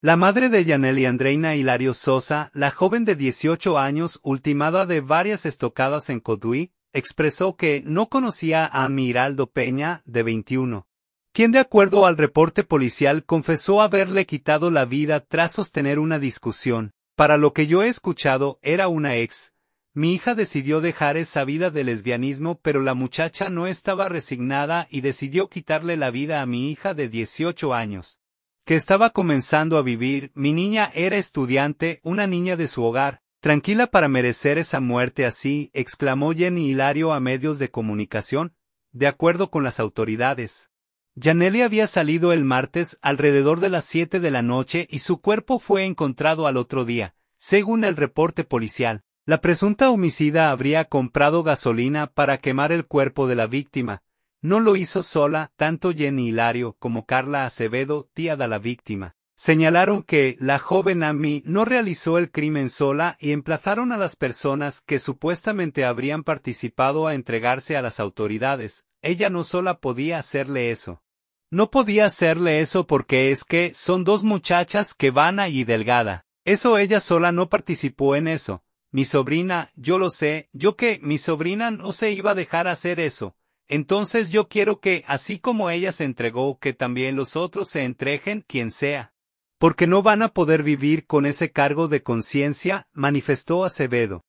La madre de Yanely Andreina Hilario Sosa, la joven de 18 años ultimada de varias estocadas en Cotuí, expresó que no conocía a Miraldo Peña, de 21, quien de acuerdo al reporte policial confesó haberle quitado la vida tras sostener una discusión. Para lo que yo he escuchado, era una ex. Mi hija decidió dejar esa vida de lesbianismo, pero la muchacha no estaba resignada y decidió quitarle la vida a mi hija de 18 años. Que estaba comenzando a vivir. Mi niña era estudiante, una niña de su hogar, tranquila para merecer esa muerte así, exclamó Jenny Hilario a medios de comunicación, de acuerdo con las autoridades. Yanely había salido el martes alrededor de las 7 de la noche y su cuerpo fue encontrado al otro día, según el reporte policial. La presunta homicida habría comprado gasolina para quemar el cuerpo de la víctima. No lo hizo sola, tanto Jenny Hilario como Carla Acevedo, tía de la víctima. Señalaron que la joven Amy no realizó el crimen sola y emplazaron a las personas que supuestamente habrían participado a entregarse a las autoridades. Ella no sola podía hacerle eso. No podía hacerle eso porque es que son dos muchachas que van y Delgada. Eso ella sola no participó en eso. Mi sobrina, yo lo sé, mi sobrina no se iba a dejar hacer eso. Entonces yo quiero que, así como ella se entregó, que también los otros se entreguen, quien sea. Porque no van a poder vivir con ese cargo de conciencia, manifestó Acevedo.